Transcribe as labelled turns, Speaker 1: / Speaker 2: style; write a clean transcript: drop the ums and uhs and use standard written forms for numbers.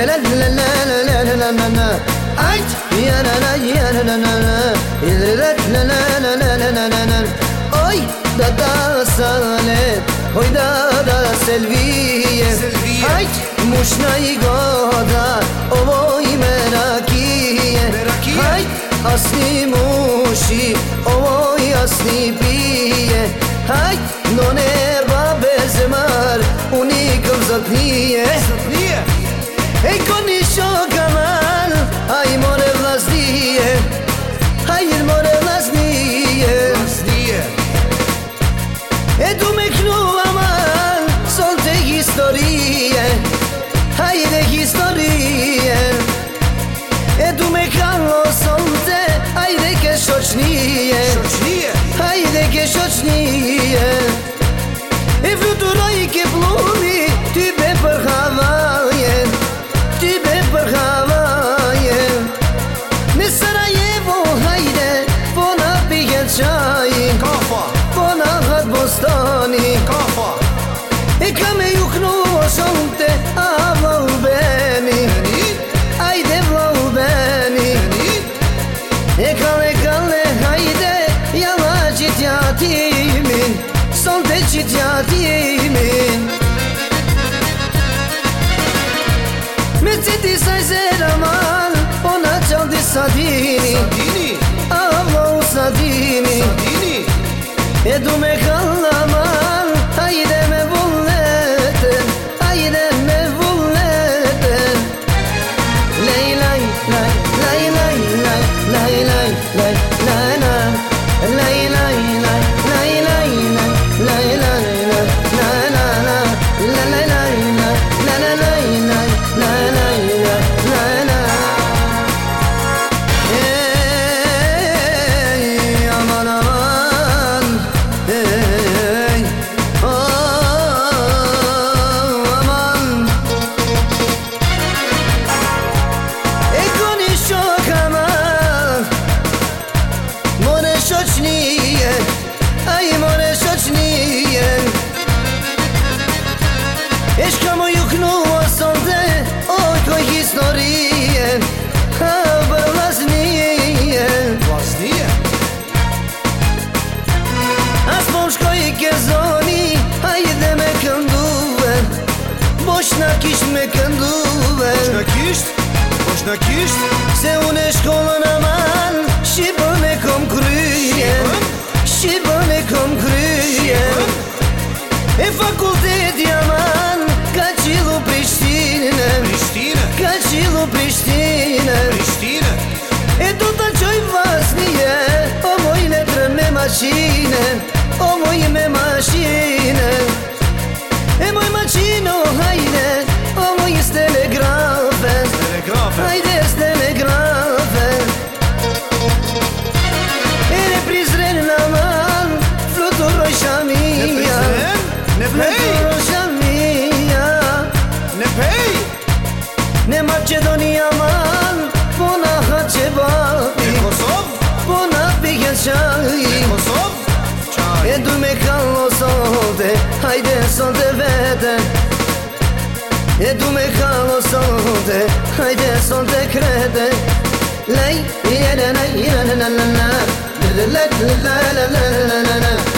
Speaker 1: la la la la la la la la. Ait, ya la la ya la la la la. La la la la la la la la. Oy da salet, oy da selviye. Ait, mushnai goda, oy merakiye. Ait, asli mushi, oy asli piye. Ait, none babe zemar, unikam zatniye. Ej koni shokamal, aj more vlaznije, aj more vlaznije. E du me knu amal, solte historie, hajde historie. E du me kallo solte, hajde ke shoqnije, hajde ke shoqnije. E fluturoj ke plumi, ty be për havaje, ty be për havaje. Në Sarajevo hajde, po na pihet qaj, po na hat bostani. E ka me ju knu o shonte, a vlau beni, hajde vlau beni. E kale hajde, java qitja timin, sonte qitja timin. Me citi saj zeraman, ona qaldi Sadini, a vlau Sadini. E du me kallaman, hajde me vulleten, hajde me vulleten. Lej laj, laj, laj, laj, laj, laj, laj, laj, laj, laj. Laj laj, laj, laj, laj, laj, laj, laj, laj, laj, laj, laj. La la la la, la la la la, la la la, la la. Hey, aman aman, hey, oh aman. E koni shokaman, more shoqnije, aj more shoqnije. E shka mo ju knua sonte, oj koj historie, ha bër vlaznije. As po shkoj ke zoni, hajde me kënduve, bošnakisht me kënduve.
Speaker 2: Bošnakisht?
Speaker 1: Se une shkollën aman, Shqipën e kom kryje, Shqipën e kom kryje. E fakulteti aman, ka qilu Prishtine, ka qilu Prishtine. E do të qoj vasnije, o moj letre me maqine, o moj me maqine. E moj maqino hajde, o moj stelegrafe, hajde stelegrafe. E ne Prizren aman, fluturoj shamia, fluturoj shamia. Ne Macedonia man, po na hat qevapi, po na pihet qaj. E du me kallo sonte, hajde sonte vete. E du me kallo sonte, hajde sonte krete. Lej, la la la la la la la la la la la la la la.